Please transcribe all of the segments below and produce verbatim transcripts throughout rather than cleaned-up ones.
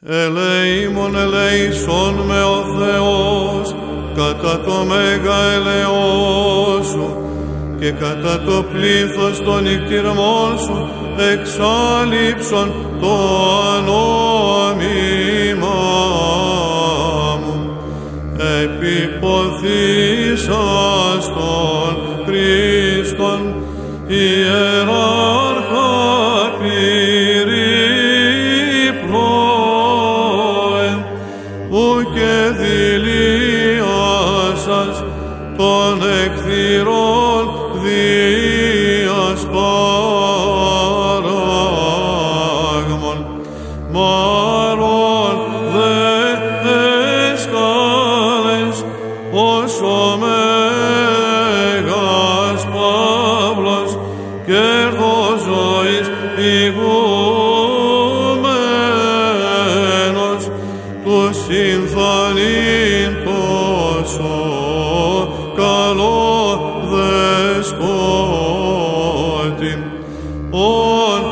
Ελεήμων ελεήσον με ο Θεός κατά το μέγα ελεός σου και κατά το πλήθος των νηκτηρμών σου εξάλειψον το ανόμημά μου. Επιποθήσας τον Χριστόν ιεράρχα πυρίπλοε, ουκε δηλίασας των εκθυρών διασπαράγμων, μάλλον δε έσκαλες όσο μέγας Παύλος κέρδος ζωής ηγούμενος του συμφανήν τόσο καλό δεσπότη, ον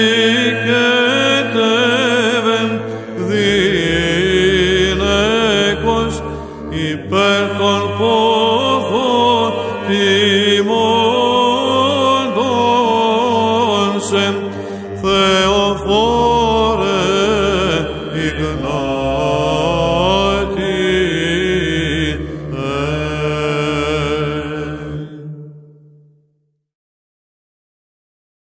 οικετεύεν δίνεκος υπέρ των πόθων τιμώντων σε Θεοφόρε υγνά.